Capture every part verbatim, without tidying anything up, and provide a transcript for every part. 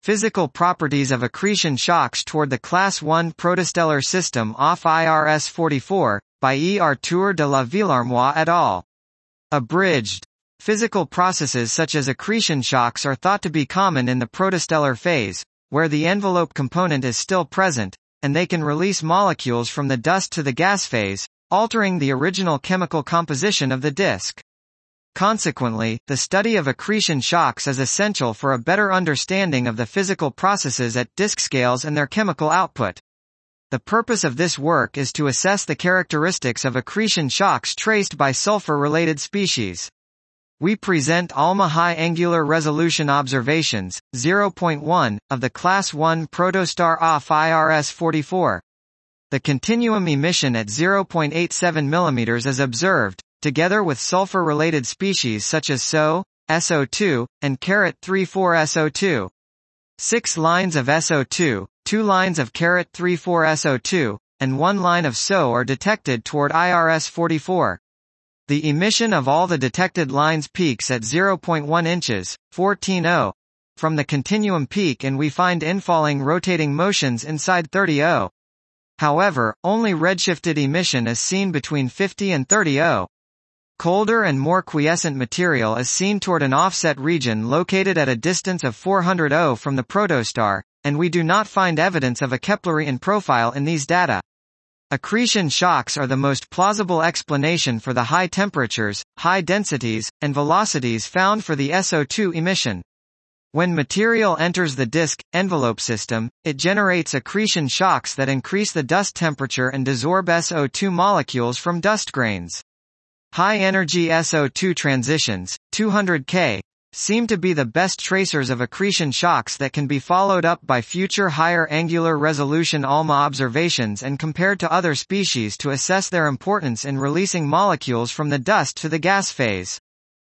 Physical properties of accretion shocks toward the Class one protostellar system off I R S forty-four, by E. Arthur de la Villarmois et al. Abridged. Physical processes such as accretion shocks are thought to be common in the protostellar phase, where the envelope component is still present, and they can release molecules from the dust to the gas phase, altering the original chemical composition of the disk. Consequently, the study of accretion shocks is essential for a better understanding of the physical processes at disk scales and their chemical output. The purpose of this work is to assess the characteristics of accretion shocks traced by sulfur-related species. We present ALMA high angular resolution observations, zero point one, of the Class one protostar off I R S forty-four. The continuum emission at zero point eight seven millimeters is observed, together with sulfur-related species such as S O, S O two, and thirty-four S O two. Six lines of S O two, two lines of thirty-four S O two, and one line of S O are detected toward I R S forty-four. The emission of all the detected lines peaks at zero point one inches, fourteen oh, from the continuum peak, and we find infalling rotating motions inside thirty oh. However, only redshifted emission is seen between fifty and thirty oh. Colder and more quiescent material is seen toward an offset region located at a distance of four hundred oh from the protostar, and we do not find evidence of a Keplerian profile in these data. Accretion shocks are the most plausible explanation for the high temperatures, high densities, and velocities found for the S O two emission. When material enters the disk envelope system, it generates accretion shocks that increase the dust temperature and desorb S O two molecules from dust grains. High-energy S O two transitions, two hundred K, seem to be the best tracers of accretion shocks that can be followed up by future higher angular resolution ALMA observations and compared to other species to assess their importance in releasing molecules from the dust to the gas phase.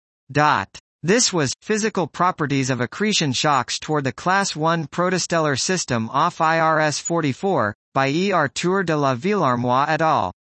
Dot. This was Physical Properties of Accretion Shocks Toward the Class one Protostellar System off I R S forty-four, by E. Arthur de la Villarmois et al.